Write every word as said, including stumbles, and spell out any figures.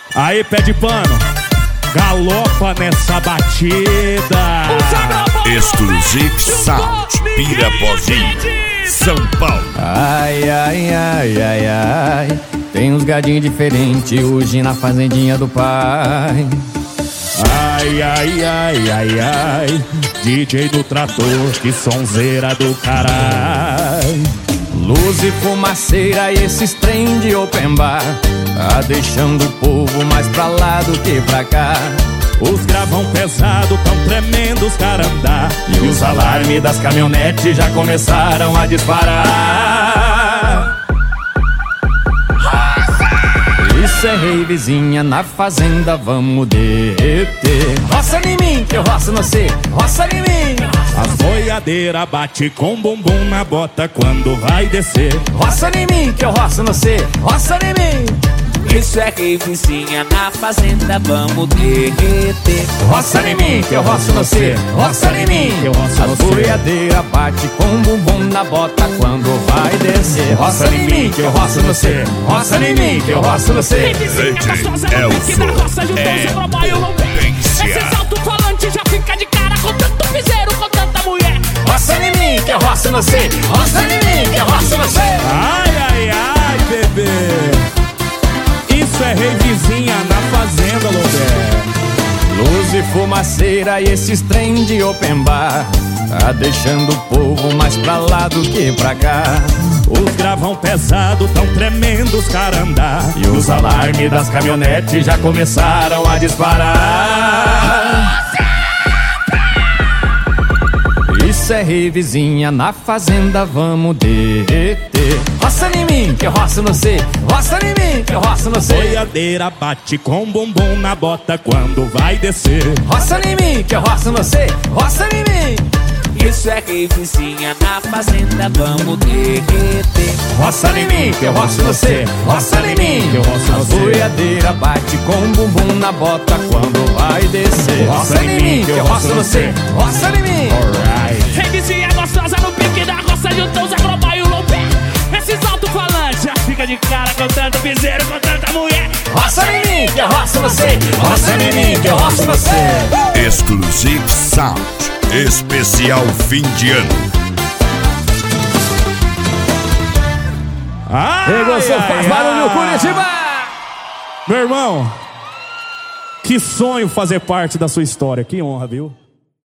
Aí, pé de pano, galopa nessa batida. Exclusive Sound, Pirapozinho, São Paulo. Ai, ai, ai, ai, ai. Tem uns gadinhos diferentes hoje na fazendinha do pai. Ai, ai, ai, ai, ai. D J do trator, que sonzeira do caralho. Luz e fumaceira e esses trem de open bar tá deixando o povo mais pra lá do que pra cá. Os gravão pesado tão tremendo os carandá, e os alarmes das caminhonetes já começaram a disparar. Isso é rei vizinha na fazenda, vamos derreter. Roça em mim, que eu roço no cê, roça em mim. As boiadeira bate com bumbum na bota quando vai descer. Roça em mim, que eu roço no cê, roça em mim. Isso é rei vizinha na fazenda, vamos derreter. Roça em mim, que eu roço no cê, roça em mim. As boiadeira bate com bumbum na bota quando vai descer. Roça em mim, que eu roço no cê, roça em mim, que eu roço no cê. Elson é potência. Esses alto-falantes já fica de cara com tanto piseiro, com tanta mulher. Roça em mim, que eu roço no cê, roça em mim, que eu roço no cê. Ai, ai, ai, bebê. Isso é rei vizinha na fazenda, Lobé. Luz e fumaceira e esses trem de open bar tá deixando o povo mais pra lá do que pra cá. Os gravão pesado tão tremendo os carandá, e os alarmes das caminhonetes já começaram a disparar. Isso é rei vizinha na fazenda, vamos derreter. Roça em mim, que eu roço no cê, roça em mim, que eu roço no cê. Boiadeira bate com bumbum na bota quando vai descer. Roça em mim, que eu roço no cê, roça em mim. Isso é rei vizinha na fazenda, vamos derreter. Roça em mim, que eu roço no cê, roça em mim, que eu roço no cê. A boiadeira bate com bumbum na bota quando vai descer. Roça em mim, que eu roço no cê, roça em mim. Rei vizinha gostosa no pique da roça, juntou os agrobá e o loupé. Esses alto-falantes já fica de cara com tanto piseiro, com tanta mulher. Roça em mim, que eu roço no cê, roça em mim, que eu roço no cê. Exclusive Sound, especial fim de ano. Ai, Gostou, ai, faz barulho, Curitiba! Meu irmão, que sonho fazer parte da sua história. Que honra, viu?